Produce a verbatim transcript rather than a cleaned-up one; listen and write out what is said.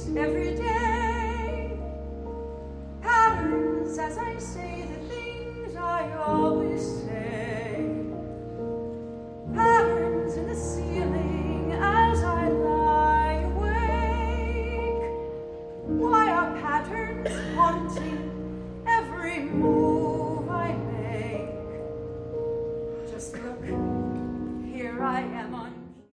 every day. Patterns as I say the things I always say.